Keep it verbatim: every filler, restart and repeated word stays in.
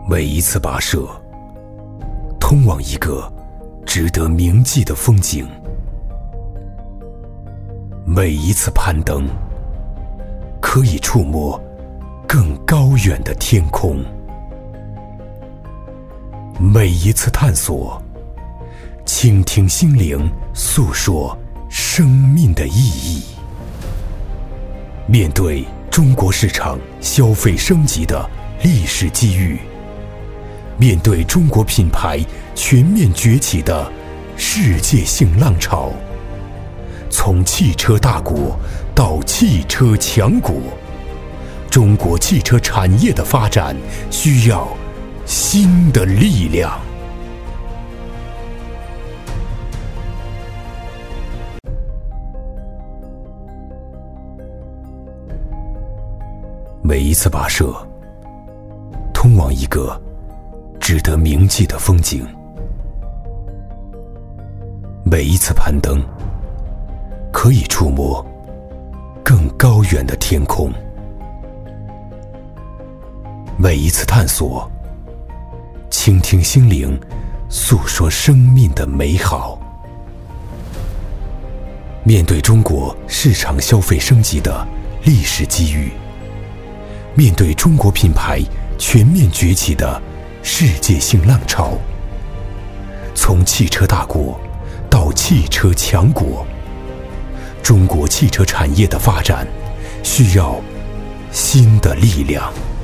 每一次跋涉，通往一个值得铭记的风景；每一次攀登，可以触摸更高远的天空；每一次探索，倾听心灵诉说生命的意义。面对中国市场消费升级的历史机遇，面对中国品牌全面崛起的世界性浪潮，从汽车大国到汽车强国，中国汽车产业的发展需要新的力量。每一次跋涉，通往一个值得铭记的风景；每一次攀登，可以触摸更高远的天空；每一次探索，倾听心灵诉说生命的美好。面对中国市场消费升级的历史机遇，面对中国品牌全面崛起的世界性浪潮，从汽车大国到汽车强国，中国汽车产业的发展需要新的力量。